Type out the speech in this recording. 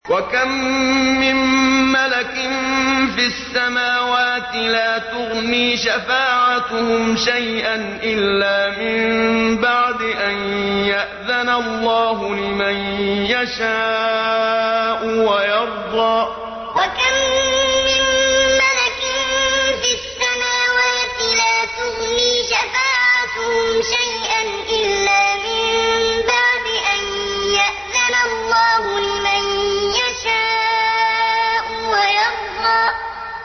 وَكَم مِّن مَّلَكٍ فِي السَّمَاوَاتِ لَا تُغْنِي شَفَاعَتُهُمْ شَيْئًا إِلَّا مِن بَعْدِ أَن يَأْذَنَ اللَّهُ لِمَن يَشَاءُ وَيَرْضَىٰ وَكَم مِّن مَّلَكٍ فِي السَّمَاوَاتِ لَا تُغْنِي شَفَاعَتُهُمْ شَيْئًا